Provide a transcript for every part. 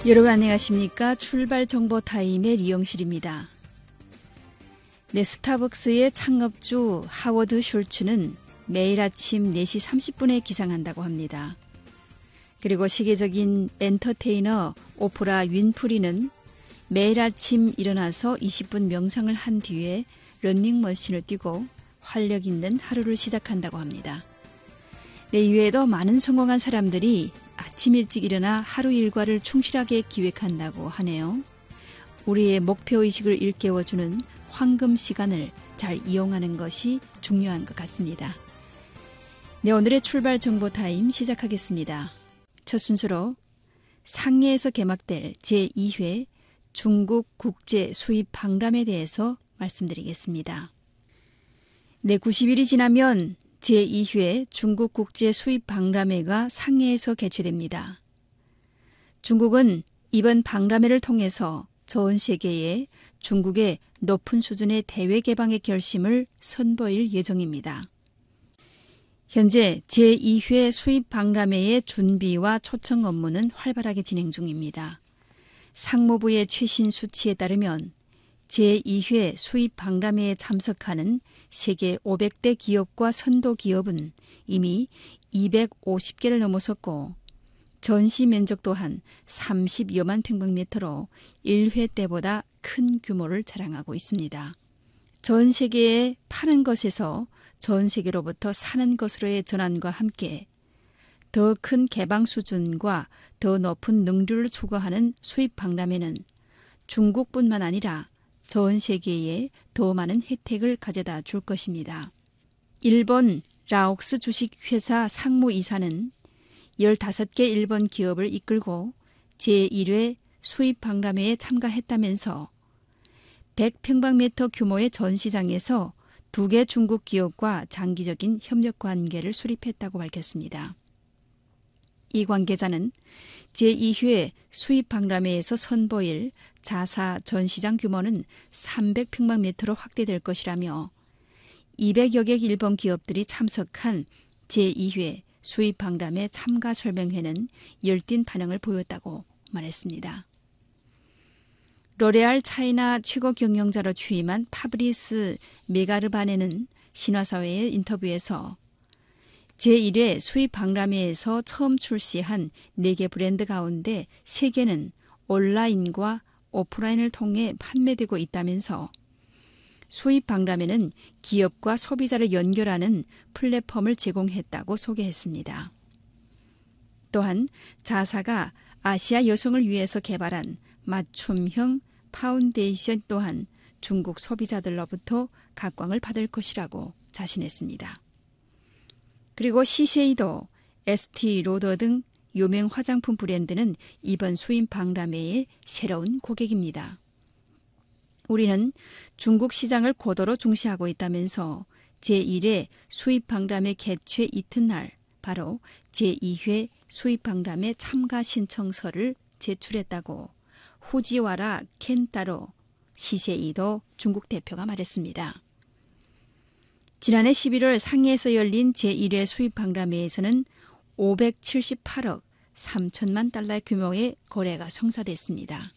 여러분 안녕하십니까? 출발 정보 타임의 리영실입니다. 네, 스타벅스의 창업주 하워드 슐츠는 매일 아침 4시 30분에 기상한다고 합니다. 그리고 세계적인 엔터테이너 오프라 윈프리는 매일 아침 일어나서 20분 명상을 한 뒤에 러닝머신을 뛰고 활력 있는 하루를 시작한다고 합니다. 네, 이외에도 많은 성공한 사람들이 아침 일찍 일어나 하루 일과를 충실하게 기획한다고 하네요. 우리의 목표의식을 일깨워주는 황금 시간을 잘 이용하는 것이 중요한 것 같습니다. 네, 오늘의 출발 정보 타임 시작하겠습니다. 첫 순서로 상해에서 개막될 제2회 중국 국제 수입 박람회에 대해서 말씀드리겠습니다. 네, 90일이 지나면 제2회 중국 국제 수입 박람회가 상해에서 개최됩니다. 중국은 이번 박람회를 통해서 전 세계에 중국의 높은 수준의 대외 개방의 결심을 선보일 예정입니다. 현재 제2회 수입 박람회의 준비와 초청 업무는 활발하게 진행 중입니다. 상무부의 최신 수치에 따르면 제2회 수입 박람회에 참석하는 세계 500대 기업과 선도 기업은 이미 250개를 넘어섰고 전시 면적 또한 30여만 평방미터로 1회 때보다 큰 규모를 자랑하고 있습니다. 전 세계에 파는 것에서 전 세계로부터 사는 것으로의 전환과 함께 더 큰 개방 수준과 더 높은 능률을 추구하는 수입 박람회는 중국뿐만 아니라 전 세계에 더 많은 혜택을 가져다 줄 것입니다. 일본 라옥스 주식회사 상무이사는 15개 일본 기업을 이끌고 제1회 수입 박람회에 참가했다면서 100평방미터 규모의 전시장에서 2개 중국 기업과 장기적인 협력 관계를 수립했다고 밝혔습니다. 이 관계자는 제2회 수입 박람회에서 선보일 자사 전시장 규모는 300평방미터로 확대될 것이라며 200여 개 일본 기업들이 참석한 제2회 수입 박람회 참가 설명회는 열띤 반응을 보였다고 말했습니다. 로레알 차이나 최고 경영자로 취임한 파브리스 메가르바네는 신화사회의 인터뷰에서 제1회 수입 박람회에서 처음 출시한 4개 브랜드 가운데 3개는 온라인과 오프라인을 통해 판매되고 있다면서 수입 박람회는 기업과 소비자를 연결하는 플랫폼을 제공했다고 소개했습니다. 또한 자사가 아시아 여성을 위해서 개발한 맞춤형 파운데이션 또한 중국 소비자들로부터 각광을 받을 것이라고 자신했습니다. 그리고 시세이도, 에스티로더 등 유명 화장품 브랜드는 이번 수입 박람회의 새로운 고객입니다. 우리는 중국 시장을 고도로 중시하고 있다면서 제1회 수입 박람회 개최 이튿날 바로 제2회 수입 박람회 참가 신청서를 제출했다고 후지와라 켄타로 시세이도 중국 대표가 말했습니다. 지난해 11월 상해에서 열린 제1회 수입 박람회에서는 578억 3천만 달러 규모의 거래가 성사됐습니다.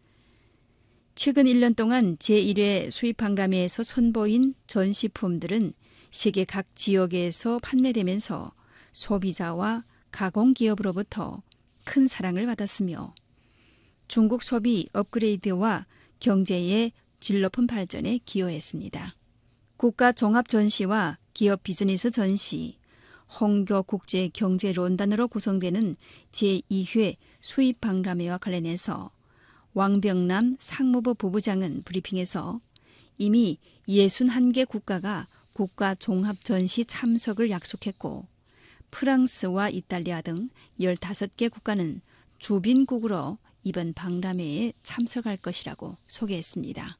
최근 1년 동안 제1회 수입 박람회에서 선보인 전시품들은 세계 각 지역에서 판매되면서 소비자와 가공기업으로부터 큰 사랑을 받았으며 중국 소비 업그레이드와 경제의 질 높은 발전에 기여했습니다. 국가 종합 전시와 기업 비즈니스 전시, 홍교 국제 경제 론단으로 구성되는 제2회 수입 박람회와 관련해서 왕병남 상무부 부부장은 브리핑에서 이미 61개 국가가 국가 종합 전시 참석을 약속했고 프랑스와 이탈리아 등 15개 국가는 주빈국으로 이번 박람회에 참석할 것이라고 소개했습니다.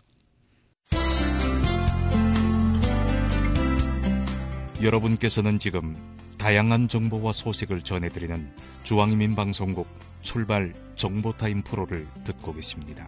여러분께서는 지금 다양한 정보와 소식을 전해드리는 중앙인민방송국 출발 정보타임 프로를 듣고 계십니다.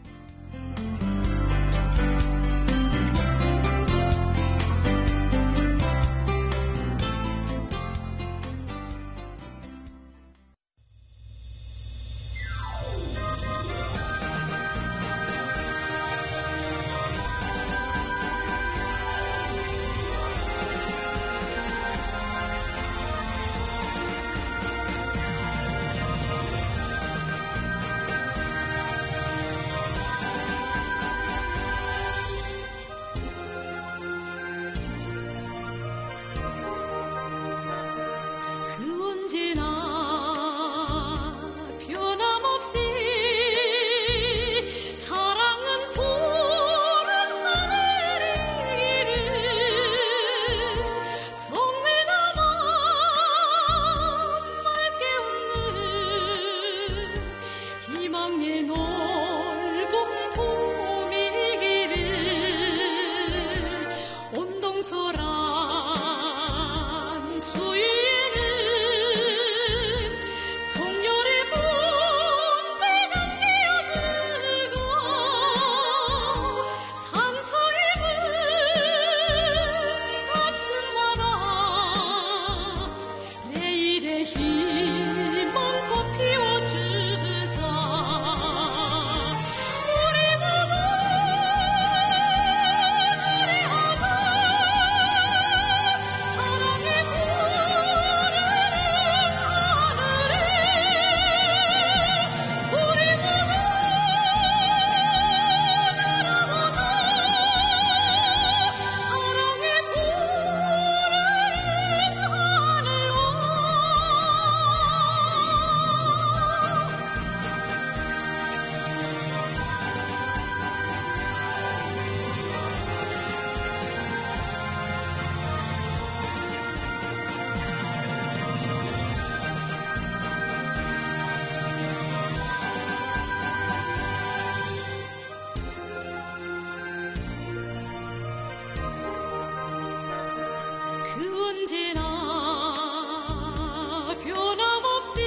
그 언제나 변함없이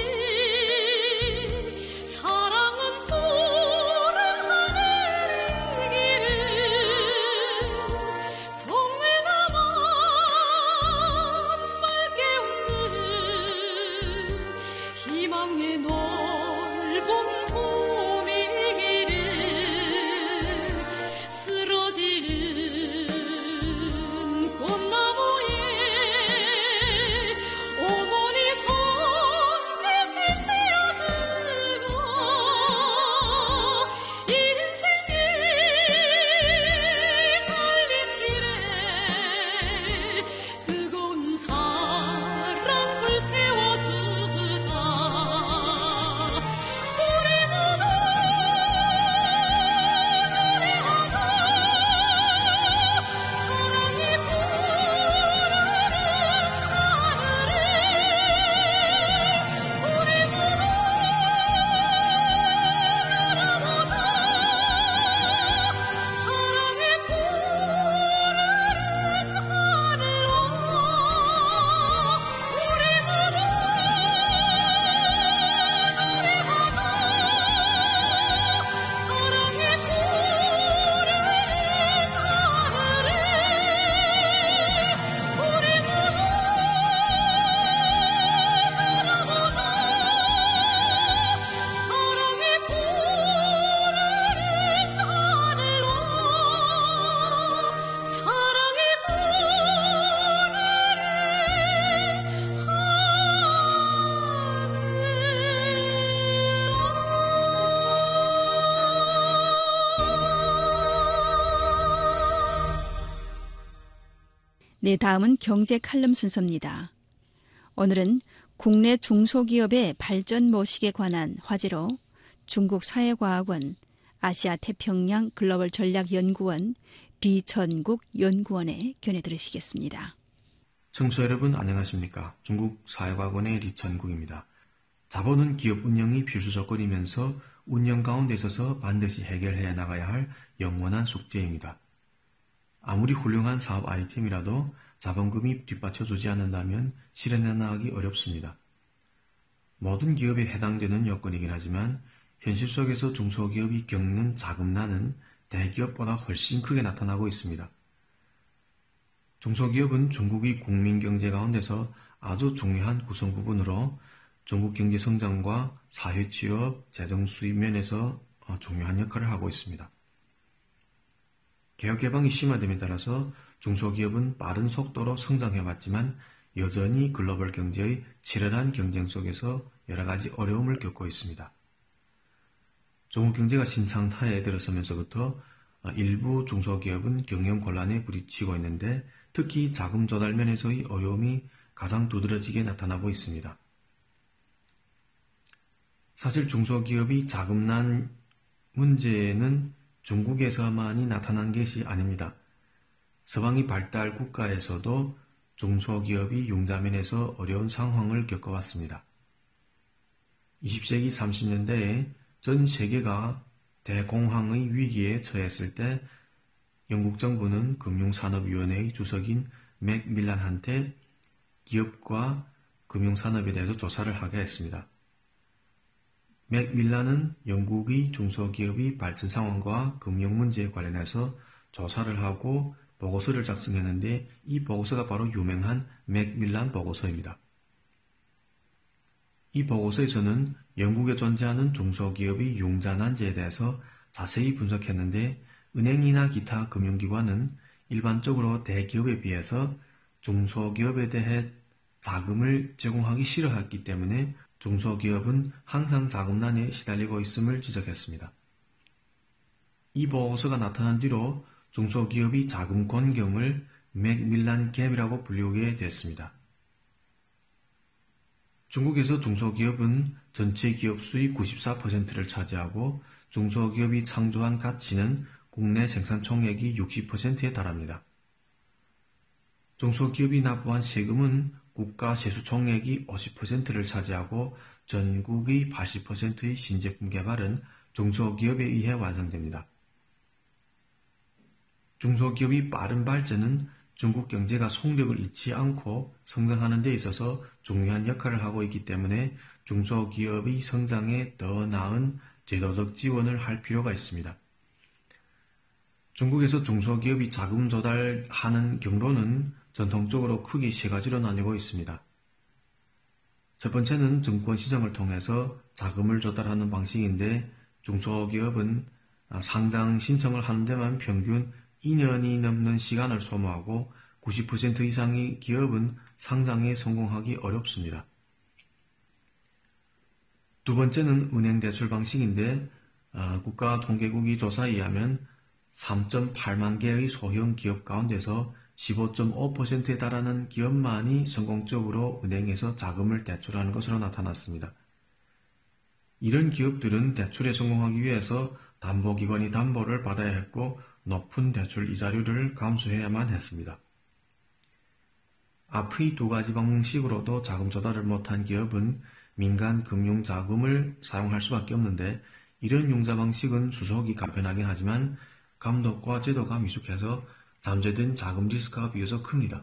사랑은 푸른 하늘이기를 정을 담아 맑게 웃는 희망의 넓은 봄이기를 쓰러지는 꽃나무에 어머니 손끝을 채워주고 인생의 갈림길에 뜨거운 사랑 불태워주사 우리 모두 노래하자 사랑이 부르는 하늘에 우리 모두 날아보자 사랑이 부르는 하늘로 우리 모두 노래하자 사랑이 부르는 하늘에 우리 모두 날아보자 사랑이 부르는 하늘로 사랑이 네, 다음은 경제 칼럼 순서입니다. 오늘은 국내 중소기업의 발전 모식에 관한 화제로 중국 사회과학원 아시아 태평양 글로벌 전략연구원 리천국 연구원의 견해 들으시겠습니다. 청취자 여러분 안녕하십니까? 중국 사회과학원의 리천국입니다. 자본은 기업 운영이 필수 조건이면서 운영 가운데 있어서 반드시 해결해야 나가야 할 영원한 숙제입니다. 아무리 훌륭한 사업 아이템이라도 자본금이 뒷받쳐주지 않는다면 실현해 나가기 어렵습니다. 모든 기업에 해당되는 요건이긴 하지만 현실 속에서 중소기업이 겪는 자금난은 대기업보다 훨씬 크게 나타나고 있습니다. 중소기업은 중국의 국민경제 가운데서 아주 중요한 구성 부분으로 중국 경제 성장과 사회 취업, 재정 수입 면에서 중요한 역할을 하고 있습니다. 개혁 개방이 심화됨에 따라서 중소기업은 빠른 속도로 성장해왔지만 여전히 글로벌 경제의 치열한 경쟁 속에서 여러 가지 어려움을 겪고 있습니다. 중국 경제가 신장타에 들어서면서부터 일부 중소기업은 경영 곤란에 부딪히고 있는데 특히 자금 조달 면에서의 어려움이 가장 두드러지게 나타나고 있습니다. 사실 중소기업이 자금난 문제는 중국에서만이 나타난 것이 아닙니다. 서방의 발달 국가에서도 중소기업이 융자면에서 어려운 상황을 겪어왔습니다. 20세기 30년대에 전 세계가 대공황의 위기에 처했을 때 영국 정부는 금융산업위원회의 주석인 맥밀란한테 기업과 금융산업에 대해서 조사를 하게 했습니다. 맥밀란은 영국의 중소기업의 발전 상황과 금융 문제에 관련해서 조사를 하고 보고서를 작성했는데 이 보고서가 바로 유명한 맥밀란 보고서입니다. 이 보고서에서는 영국에 존재하는 중소기업의 융자난제에 대해서 자세히 분석했는데 은행이나 기타 금융기관은 일반적으로 대기업에 비해서 중소기업에 대해 자금을 제공하기 싫어했기 때문에 중소기업은 항상 자금난에 시달리고 있음을 지적했습니다. 이 보고서가 나타난 뒤로 중소기업이 자금 곤경을 맥밀란 갭이라고 불리우게 됐습니다. 중국에서 중소기업은 전체 기업 수의 94%를 차지하고 중소기업이 창조한 가치는 국내 생산 총액이 60%에 달합니다. 중소기업이 납부한 세금은 국가 세수 총액이 50%를 차지하고 전국의 80%의 신제품 개발은 중소기업에 의해 완성됩니다. 중소기업의 빠른 발전은 중국 경제가 속력을 잃지 않고 성장하는 데 있어서 중요한 역할을 하고 있기 때문에 중소기업의 성장에 더 나은 제도적 지원을 할 필요가 있습니다. 중국에서 중소기업이 자금 조달하는 경로는 전통적으로 크게 세 가지로 나뉘고 있습니다. 첫 번째는 증권시장을 통해서 자금을 조달하는 방식인데 중소기업은 상장 신청을 하는 데만 평균 2년이 넘는 시간을 소모하고 90% 이상의 기업은 상장에 성공하기 어렵습니다. 두 번째는 은행 대출 방식인데 국가통계국이 조사에 의하면 3.8만 개의 소형 기업 가운데서 15.5%에 달하는 기업만이 성공적으로 은행에서 자금을 대출하는 것으로 나타났습니다. 이런 기업들은 대출에 성공하기 위해서 담보기관이 담보를 받아야 했고 높은 대출 이자료를 감수해야만 했습니다. 앞의 두 가지 방식으로도 자금 조달을 못한 기업은 민간 금융 자금을 사용할 수밖에 없는데 이런 융자 방식은 수속이 간편하긴 하지만 감독과 제도가 미숙해서 잠재된 자금 리스크가 비교적 큽니다.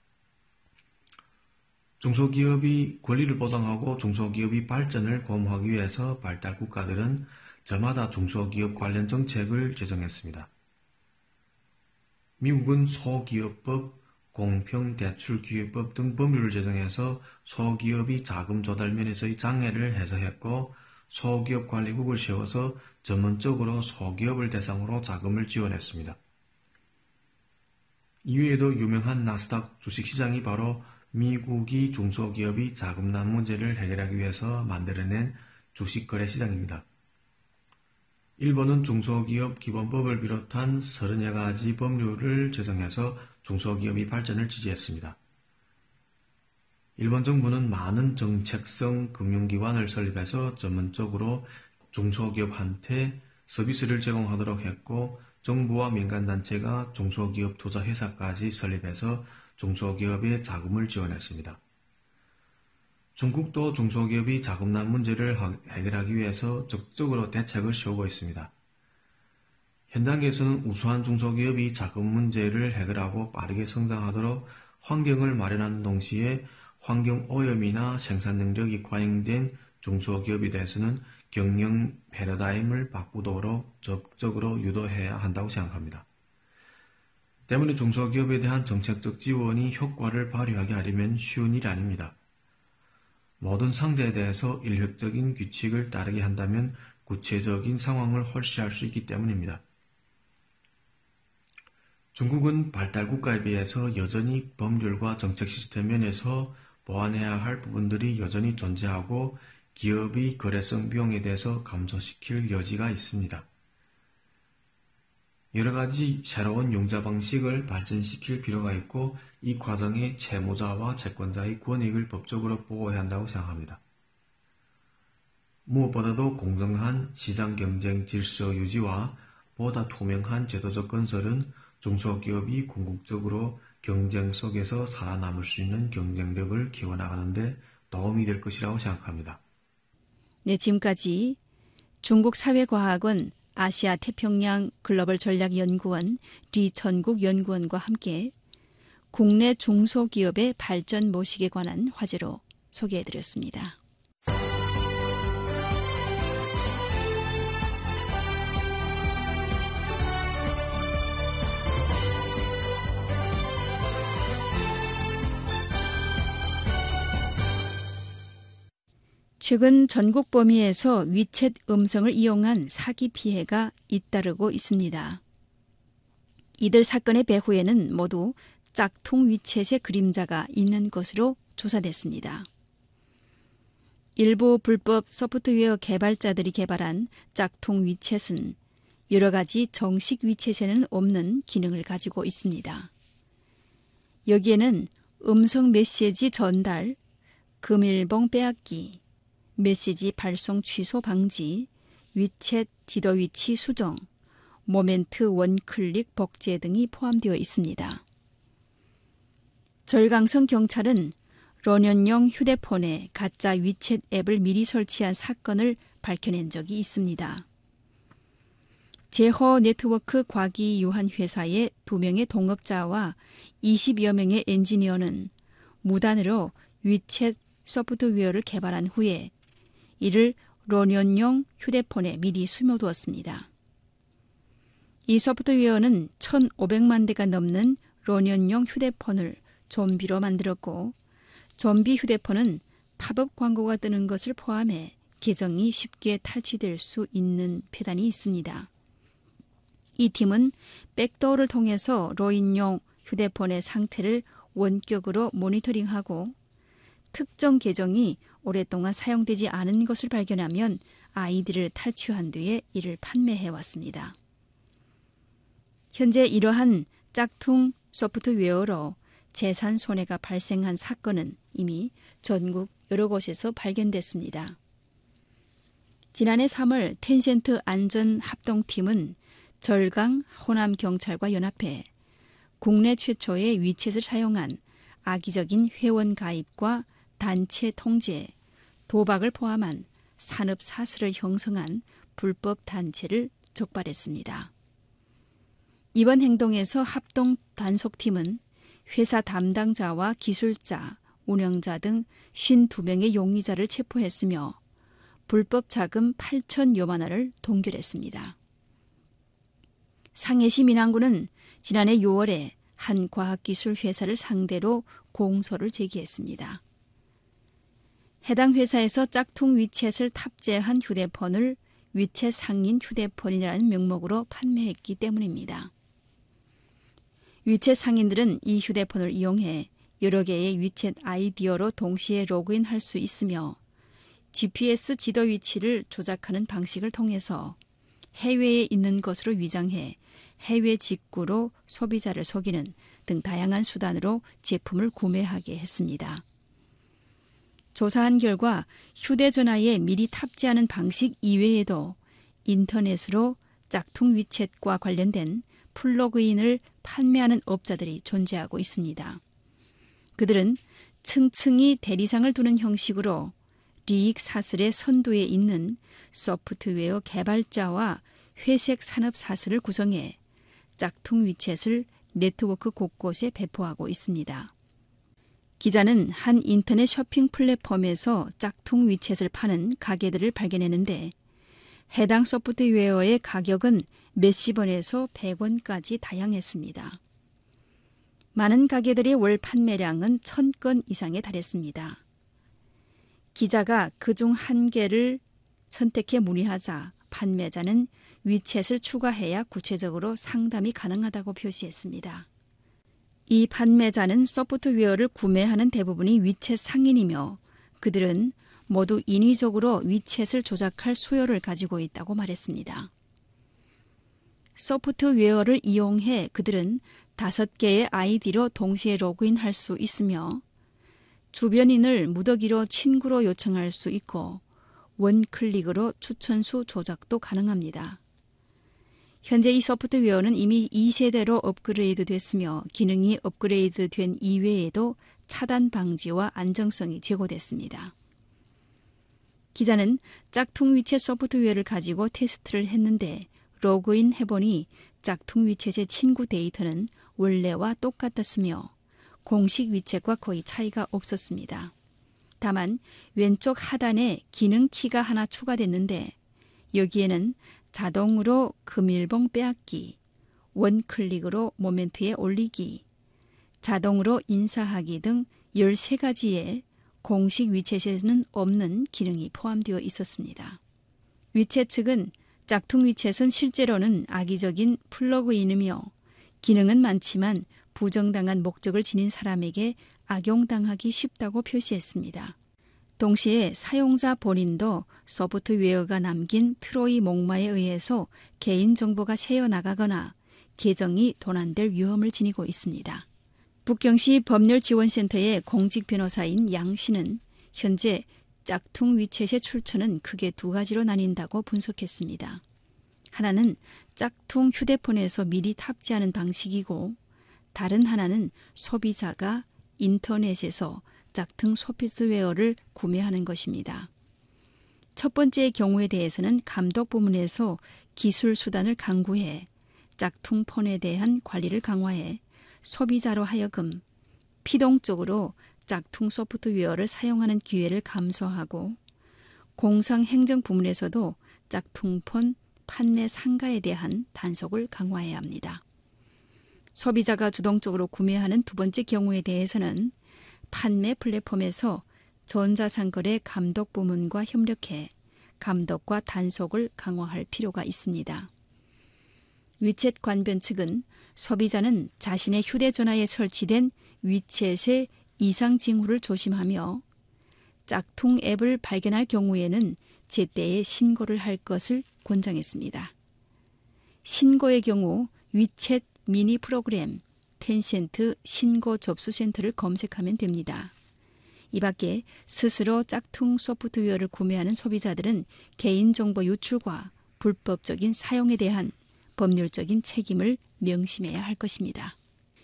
중소기업이 권리를 보장하고 중소기업의 발전을 고무하기 위해서 발달 국가들은 저마다 중소기업 관련 정책을 제정했습니다. 미국은 소기업법, 공평대출기회법 등 법률을 제정해서 소기업이 자금 조달 면에서의 장애를 해소했고 소기업관리국을 세워서 전문적으로 소기업을 대상으로 자금을 지원했습니다. 이외에도 유명한 나스닥 주식시장이 바로 미국이 중소기업이 자금난 문제를 해결하기 위해서 만들어낸 주식거래시장입니다. 일본은 중소기업 기본법을 비롯한 30여 가지 법률을 제정해서 중소기업의 발전을 지지했습니다. 일본 정부는 많은 정책성 금융기관을 설립해서 전문적으로 중소기업한테 서비스를 제공하도록 했고 정부와 민간단체가 중소기업 투자회사까지 설립해서 중소기업의 자금을 지원했습니다. 중국도 중소기업이 자금난 문제를 해결하기 위해서 적극적으로 대책을 세우고 있습니다. 현 단계에서는 우수한 중소기업이 자금 문제를 해결하고 빠르게 성장하도록 환경을 마련하는 동시에 환경 오염이나 생산 능력이 과잉된 중소기업에 대해서는 경영 패러다임을 바꾸도록 적극적으로 유도해야 한다고 생각합니다. 때문에 중소기업에 대한 정책적 지원이 효과를 발휘하게 하려면 쉬운 일이 아닙니다. 모든 상대에 대해서 일획적인 규칙을 따르게 한다면 구체적인 상황을 홀시할 수 있기 때문입니다. 중국은 발달 국가에 비해서 여전히 법률과 정책 시스템 면에서 보완해야 할 부분들이 여전히 존재하고 기업의 거래성 비용에 대해서 감소시킬 여지가 있습니다. 여러 가지 새로운 융자 방식을 발전시킬 필요가 있고 이 과정에 채무자와 채권자의 권익을 법적으로 보호해야 한다고 생각합니다. 무엇보다도 공정한 시장 경쟁 질서 유지와 보다 투명한 제도적 건설은 중소기업이 궁극적으로 경쟁 속에서 살아남을 수 있는 경쟁력을 키워나가는 데 도움이 될 것이라고 생각합니다. 네, 지금까지 중국사회과학원 아시아 태평양 글로벌 전략연구원 리천국 연구원과 함께 국내 중소기업의 발전 모식에 관한 화제로 소개해드렸습니다. 최근 전국 범위에서 위챗 음성을 이용한 사기 피해가 잇따르고 있습니다. 이들 사건의 배후에는 모두 짝퉁 위챗의 그림자가 있는 것으로 조사됐습니다. 일부 불법 소프트웨어 개발자들이 개발한 짝퉁 위챗은 여러 가지 정식 위챗에는 없는 기능을 가지고 있습니다. 여기에는 음성 메시지 전달, 금일봉 빼앗기, 메시지 발송 취소 방지, 위챗 지도 위치 수정, 모멘트 원클릭 복제 등이 포함되어 있습니다. 절강성 경찰은 런연용 휴대폰에 가짜 위챗 앱을 미리 설치한 사건을 밝혀낸 적이 있습니다. 제허 네트워크 과기 유한 회사의 2명의 동업자와 20여 명의 엔지니어는 무단으로 위챗 소프트웨어를 개발한 후에 이를 로년용 휴대폰에 미리 숨겨두었습니다. 이 소프트웨어는 1,500만 대가 넘는 로년용 휴대폰을 좀비로 만들었고 좀비 휴대폰은 팝업 광고가 뜨는 것을 포함해 계정이 쉽게 탈취될 수 있는 패단이 있습니다. 이 팀은 백도어를 통해서 로인용 휴대폰의 상태를 원격으로 모니터링하고 특정 계정이 오랫동안 사용되지 않은 것을 발견하면 아이디를 탈취한 뒤에 이를 판매해왔습니다. 현재 이러한 짝퉁 소프트웨어로 재산 손해가 발생한 사건은 이미 전국 여러 곳에서 발견됐습니다. 지난해 3월 텐센트 안전합동팀은 절강 호남경찰과 연합해 국내 최초의 위챗을 사용한 악의적인 회원 가입과 단체 통제, 도박을 포함한 산업 사슬을 형성한 불법 단체를 적발했습니다. 이번 행동에서 합동 단속팀은 회사 담당자와 기술자, 운영자 등 52명의 용의자를 체포했으며 불법 자금 8천여만 원을 동결했습니다. 상해시 민항구는 지난해 6월에 한 과학기술 회사를 상대로 공소를 제기했습니다. 해당 회사에서 짝퉁 위챗을 탑재한 휴대폰을 위챗 상인 휴대폰이라는 명목으로 판매했기 때문입니다. 위챗 상인들은 이 휴대폰을 이용해 여러 개의 위챗 아이디어로 동시에 로그인할 수 있으며 GPS 지도 위치를 조작하는 방식을 통해서 해외에 있는 것으로 위장해 해외 직구로 소비자를 속이는 등 다양한 수단으로 제품을 구매하게 했습니다. 조사한 결과 휴대전화에 미리 탑재하는 방식 이외에도 인터넷으로 짝퉁 위챗과 관련된 플러그인을 판매하는 업자들이 존재하고 있습니다. 그들은 층층이 대리상을 두는 형식으로 리익 사슬의 선두에 있는 소프트웨어 개발자와 회색 산업 사슬을 구성해 짝퉁 위챗을 네트워크 곳곳에 배포하고 있습니다. 기자는 한 인터넷 쇼핑 플랫폼에서 짝퉁 위챗을 파는 가게들을 발견했는데 해당 소프트웨어의 가격은 몇십 원에서 100원까지 다양했습니다. 많은 가게들의 월 판매량은 1,000건 이상에 달했습니다. 기자가 그중 한 개를 선택해 문의하자 판매자는 위챗을 추가해야 구체적으로 상담이 가능하다고 표시했습니다. 이 판매자는 소프트웨어를 구매하는 대부분이 위챗 상인이며 그들은 모두 인위적으로 위챗을 조작할 수요를 가지고 있다고 말했습니다. 소프트웨어를 이용해 그들은 5개의 아이디로 동시에 로그인할 수 있으며 주변인을 무더기로 친구로 요청할 수 있고 원클릭으로 추천수 조작도 가능합니다. 현재 이 소프트웨어는 이미 2세대로 업그레이드 됐으며 기능이 업그레이드 된 이외에도 차단 방지와 안정성이 제고됐습니다. 기자는 짝퉁 위챗 소프트웨어를 가지고 테스트를 했는데 로그인 해보니 짝퉁 위챗의 친구 데이터는 원래와 똑같았으며 공식 위챗과 거의 차이가 없었습니다. 다만 왼쪽 하단에 기능 키가 하나 추가됐는데 여기에는 자동으로 금일봉 빼앗기, 원클릭으로 모멘트에 올리기, 자동으로 인사하기 등 13가지의 공식 위챗에는 없는 기능이 포함되어 있었습니다. 위챗 측은 짝퉁 위챗은 실제로는 악의적인 플러그인이며 기능은 많지만 부정당한 목적을 지닌 사람에게 악용당하기 쉽다고 표시했습니다. 동시에 사용자 본인도 소프트웨어가 남긴 트로이 목마에 의해서 개인정보가 새어나가거나 계정이 도난될 위험을 지니고 있습니다. 북경시 법률지원센터의 공직 변호사인 양 씨는 현재 짝퉁 위챗의 출처는 크게 2가지로 나뉜다고 분석했습니다. 하나는 짝퉁 휴대폰에서 미리 탑재하는 방식이고 다른 하나는 소비자가 인터넷에서 짝퉁 소프트웨어를 구매하는 것입니다. 첫 번째의 경우에 대해서는 감독 부문에서 기술 수단을 강구해 짝퉁폰에 대한 관리를 강화해 소비자로 하여금 피동적으로 짝퉁 소프트웨어를 사용하는 기회를 감소하고 공상행정 부문에서도 짝퉁폰 판매 상가에 대한 단속을 강화해야 합니다. 소비자가 주동적으로 구매하는 두 번째 경우에 대해서는 판매 플랫폼에서 전자상거래 감독 부문과 협력해 감독과 단속을 강화할 필요가 있습니다. 위챗 관변 측은 소비자는 자신의 휴대전화에 설치된 위챗의 이상 징후를 조심하며 짝퉁 앱을 발견할 경우에는 제때에 신고를 할 것을 권장했습니다. 신고의 경우 위챗 미니 프로그램 텐센트 신고 접수센터를 검색하면 됩니다. 이 밖에 스스로 짝퉁 소프트웨어를 구매하는 소비자들은 개인정보 유출과 불법적인 사용에 대한 법률적인 책임을 명심해야 할 것입니다.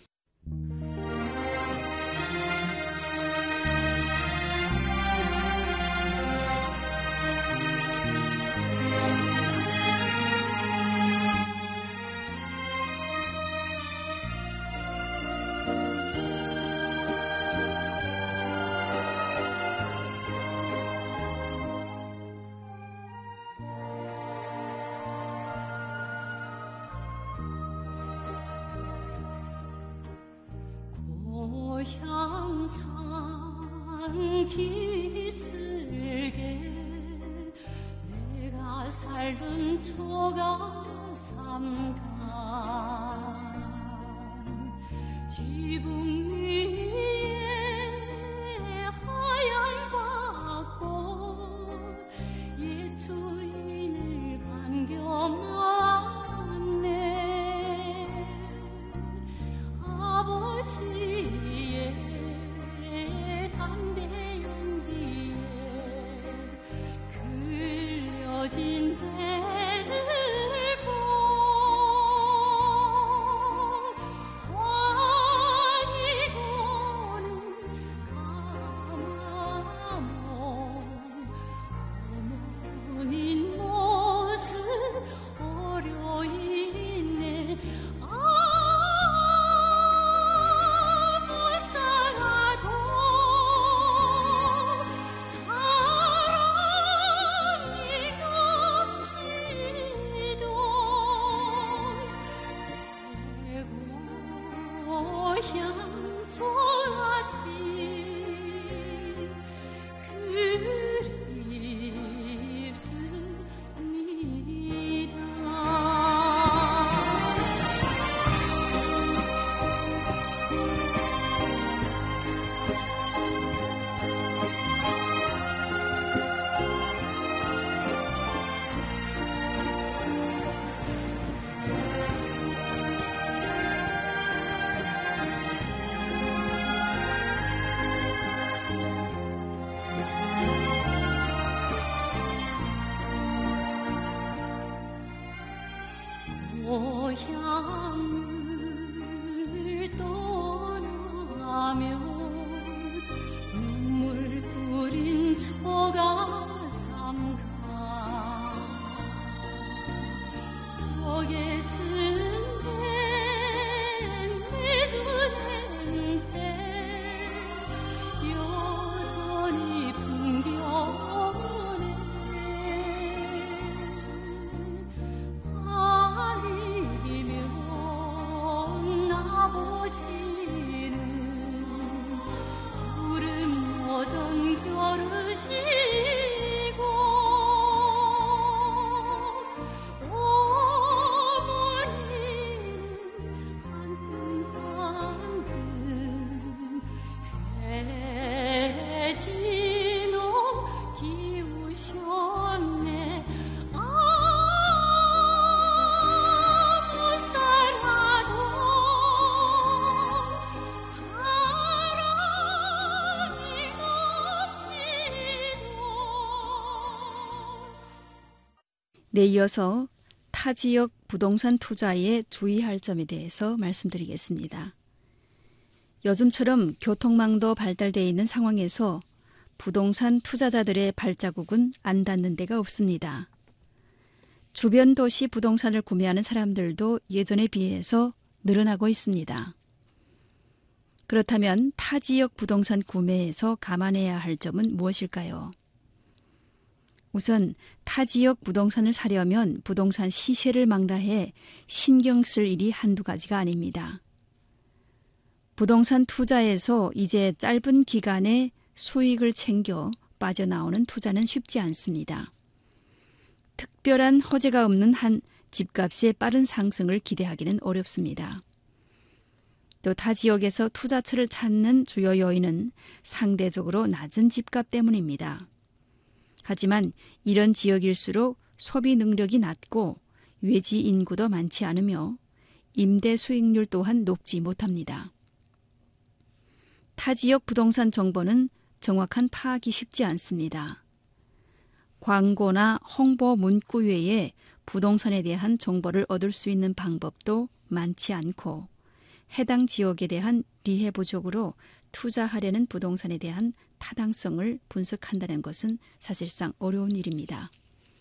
고향산 기슭에 내가 살던 초가삼간 지붕 위에 하얀 밭꽃 옛 주인을 반겨 맞네. 아버지의 담배 연기에 그려진 때들 보 환히 도는 가마모 어머니 모습 어려 있네. 고향 좋았지 고향을 떠나면 눈물 뿌린 초가삼간 벽에 쓴 매주 냄새 여전히 풍겨오네. 밤이면 아버지는 구름 노전 겨루시고 어머니는 한뜸 해진호 기우셨네. 살아도 사랑이 넘치도. 네, 이어서 타 지역 부동산 투자에 주의할 점에 대해서 말씀드리겠습니다. 요즘처럼 교통망도 발달되어 있는 상황에서 부동산 투자자들의 발자국은 안 닿는 데가 없습니다. 주변 도시 부동산을 구매하는 사람들도 예전에 비해서 늘어나고 있습니다. 그렇다면 타 지역 부동산 구매에서 감안해야 할 점은 무엇일까요? 우선 타 지역 부동산을 사려면 부동산 시세를 망라해 신경 쓸 일이 한두 가지가 아닙니다. 부동산 투자에서 이제 짧은 기간에 수익을 챙겨 빠져나오는 투자는 쉽지 않습니다. 특별한 허재가 없는 한 집값의 빠른 상승을 기대하기는 어렵습니다. 또 타 지역에서 투자처를 찾는 주요 요인은 상대적으로 낮은 집값 때문입니다. 하지만 이런 지역일수록 소비 능력이 낮고 외지 인구도 많지 않으며 임대 수익률 또한 높지 못합니다. 타 지역 부동산 정보는 정확한 파악이 쉽지 않습니다. 광고나 홍보 문구 외에 부동산에 대한 정보를 얻을 수 있는 방법도 많지 않고 해당 지역에 대한 리해 부족으로 투자하려는 부동산에 대한 타당성을 분석한다는 것은 사실상 어려운 일입니다.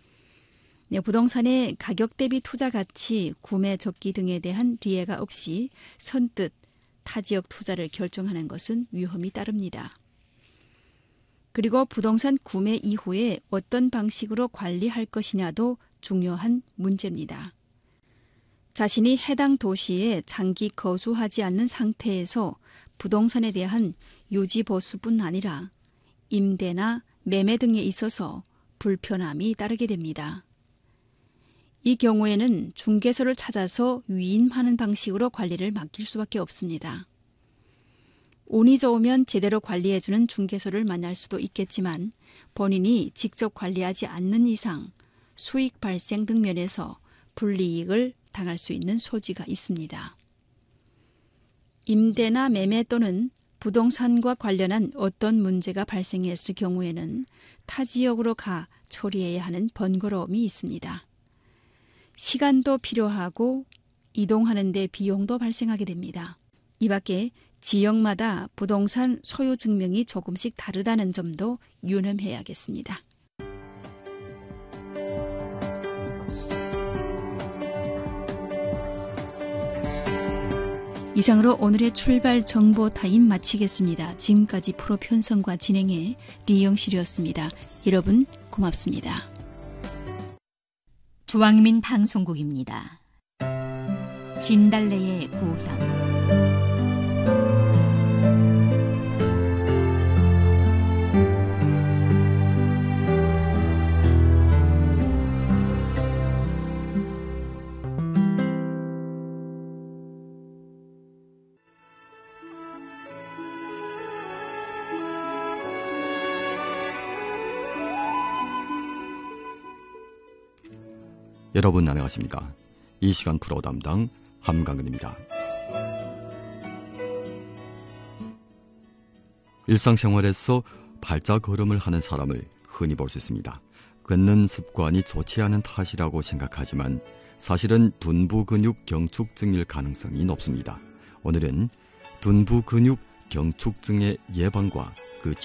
부동산의 가격 대비 투자 가치, 구매 적기 등에 대한 리해가 없이 선뜻 타 지역 투자를 결정하는 것은 위험이 따릅니다. 그리고 부동산 구매 이후에 어떤 방식으로 관리할 것이냐도 중요한 문제입니다. 자신이 해당 도시에 장기 거주하지 않는 상태에서 부동산에 대한 유지 보수뿐 아니라 임대나 매매 등에 있어서 불편함이 따르게 됩니다. 이 경우에는 중개소를 찾아서 위임하는 방식으로 관리를 맡길 수밖에 없습니다. 운이 좋으면 제대로 관리해주는 중개소를 만날 수도 있겠지만 본인이 직접 관리하지 않는 이상 수익 발생 등 면에서 불이익을 당할 수 있는 소지가 있습니다. 임대나 매매 또는 부동산과 관련한 어떤 문제가 발생했을 경우에는 타 지역으로 가 처리해야 하는 번거로움이 있습니다. 시간도 필요하고 이동하는 데 비용도 발생하게 됩니다. 이 밖에 지역마다 부동산 소유 증명이 조금씩 다르다는 점도 유념해야겠습니다. 이상으로 오늘의 출발 정보 타임 마치겠습니다. 지금까지 프로 편성과 진행의 리영실이었습니다. 여러분 고맙습니다. 주왕민 방송국입니다. 진달래의 고향. 여러분 안녕하십니까? 이 시간 프로 담당 함강근입니다. 일상생활에서 발자걸음을 하는 사람을 흔히 볼 수 있습니다. 걷는 습관이 좋지 않은 탓이라고 생각하지만 사실은 둔부 근육 경축증일 가능성이 높습니다. 오늘은 둔부 근육 경축증의 예방과